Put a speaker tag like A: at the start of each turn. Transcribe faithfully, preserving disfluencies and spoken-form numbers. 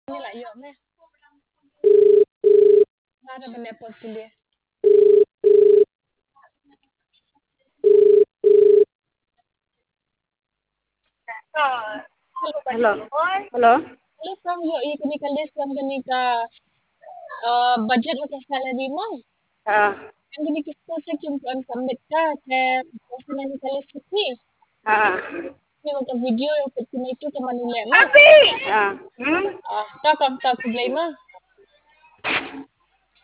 A: Ini lah yuk meh. Ada benda pot dia.
B: Hello. Hello.
A: Hello from yuk i kini kalis from kini ka uh, budget macam salary mo.
B: Ah.
A: Ang kini kita sa kimpuan kambit ka kaya kasi na ni kalis kasi.
B: Ah.
A: Ni mo ka video yung pati na ito ka manula mo.
B: Ah. Hmm.
A: Ah, ta kam ta kublay mo.